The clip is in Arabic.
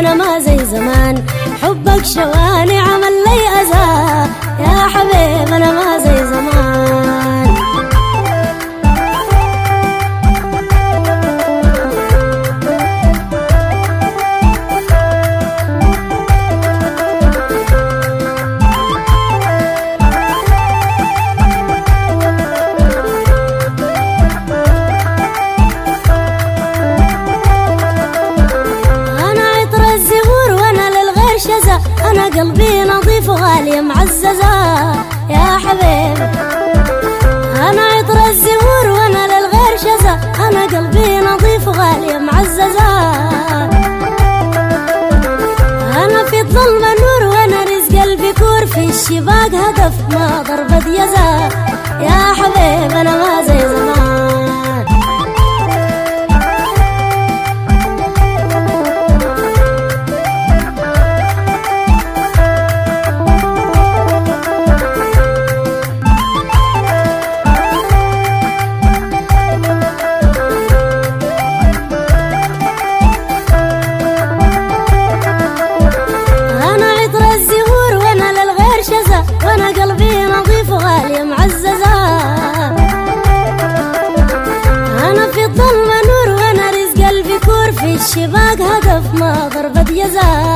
أنا ما زي زمان، حبك شواني عمل لي أذى يا حبيب أنا ما زي زمان. أنا قلبي نظيف وغالية معززة يا حبيب، أنا عطر الزهور وأنا للغير شزة، أنا قلبي نظيف وغالية معززة، أنا في الظلمة نور وأنا رزق البكور، في الشباك هدف ما ضربة يزا يا حبيب أنا ما زي زمان. وأنا قلبي نظيف وغالية معززة، أنا في الظلمة نور وأنا رزق البكور، في الشباك هدف ما ضربة يزا